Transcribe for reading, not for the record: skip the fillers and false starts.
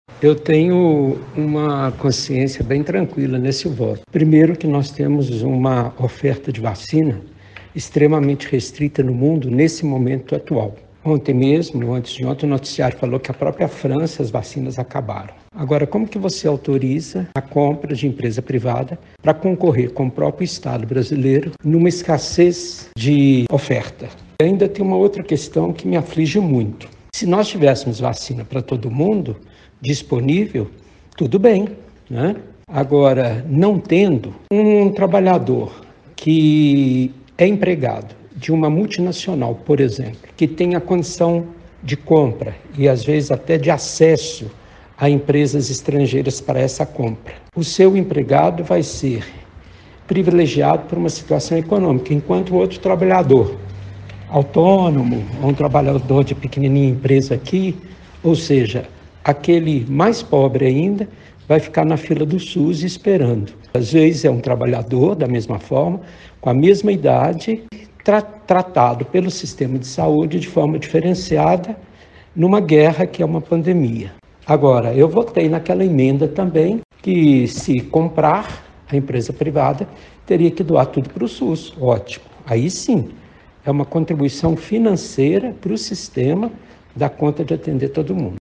Eu tenho uma consciência bem tranquila nesse voto. Primeiro que nós temos uma oferta de vacina extremamente restrita no mundo nesse momento atual. Ontem mesmo, antes de ontem, o noticiário falou que a própria França, as vacinas acabaram. Agora, como que você autoriza a compra de empresa privada para concorrer com o próprio Estado brasileiro numa escassez de oferta? E ainda tem uma outra questão que me aflige muito. Se nós tivéssemos vacina para todo mundo disponível, tudo bem, né? Agora, não tendo, um trabalhador que é empregado de uma multinacional, por exemplo, que tem a condição de compra e às vezes até de acesso a empresas estrangeiras para essa compra, o seu empregado vai ser privilegiado por uma situação econômica, enquanto o outro trabalhador autônomo, um trabalhador de pequenininha empresa aqui, ou seja, aquele mais pobre ainda, vai ficar na fila do SUS esperando. Às vezes é um trabalhador, da mesma forma, com a mesma idade, tratado pelo sistema de saúde de forma diferenciada numa guerra que é uma pandemia. Agora, eu votei naquela emenda também que se comprar a empresa privada, teria que doar tudo para o SUS. Ótimo. Aí sim, é uma contribuição financeira para o sistema dar conta de atender todo mundo.